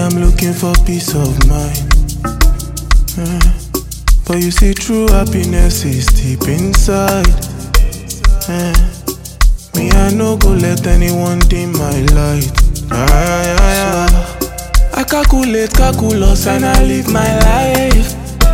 I'm looking for peace of mind. But you see, true happiness is deep inside. Me, I no go let anyone dim my light. I calculate, calculus, and I live my life.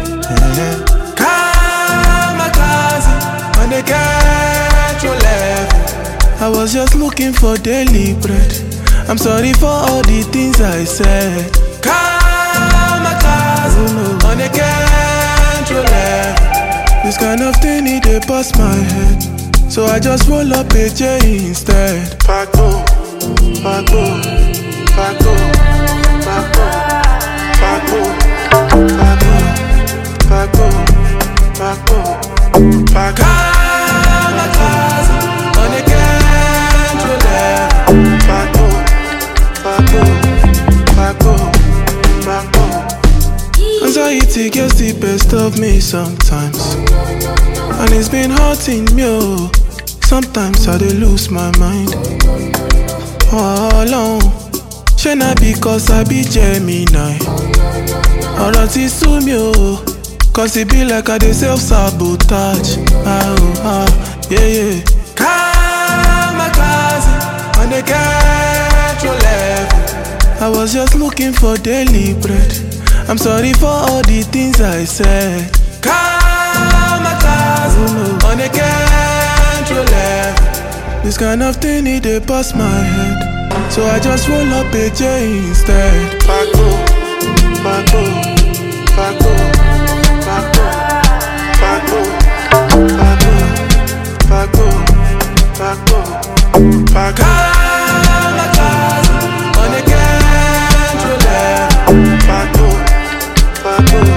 Kamikaze on the control level. I was just looking for daily bread. I'm sorry for all the things I said. Kamikaze on the control level. This kind of thing need to bust my head, so I just roll up a J instead. Paco, Paco, Paco, Paco, Paco, Paco, Paco, Paco, Paco. Kamikaze on the control level. Paco, Paco, Paco, Paco. Anxiety gets the best of me sometimes, and it's been hurting me, oh. Sometimes I dey lose my mind. All alone, shey na because I be Gemini. Ọ̀rọ̀ ti sú mi o, cause it be like I dey self-sabotage. Yeah. Kamikaze on the control level. I was just looking for daily bread. I'm sorry for all the things I said. Kamikaze on the control level. This kind of thing need to bust my head, so I just roll up a J instead. Paco, Paco, Paco, Paco, Paco, Paco, Paco, Paco, Paco. Kamikaze on the control level. Paco, Paco.